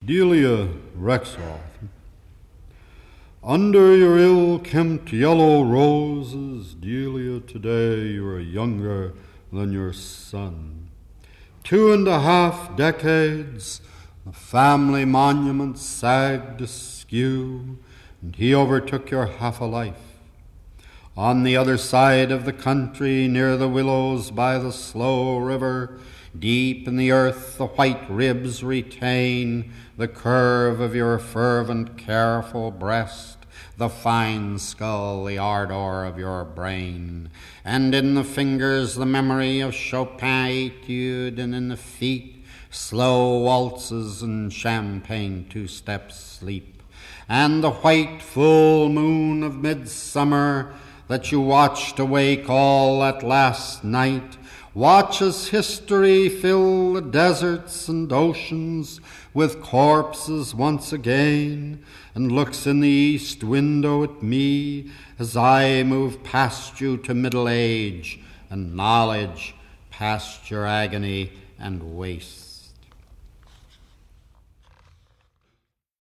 Delia Rexroth. Under your ill-kempt yellow roses, Delia, today you are younger than your son. 2.5 decades, the family monument sagged askew, and he overtook your half a life. On the other side of the country, near the willows by the slow river, deep in the earth the white ribs retain the curve of your fervent, careful breast, the fine skull, the ardor of your brain, and in the fingers the memory of Chopin etude, and in the feet slow waltzes and champagne two-step sleep, and the white full moon of midsummer that you watched awake all that last night, watches history fill the deserts and oceans with corpses once again, and looks in the east window at me as I move past you to middle age and knowledge, past your agony and waste.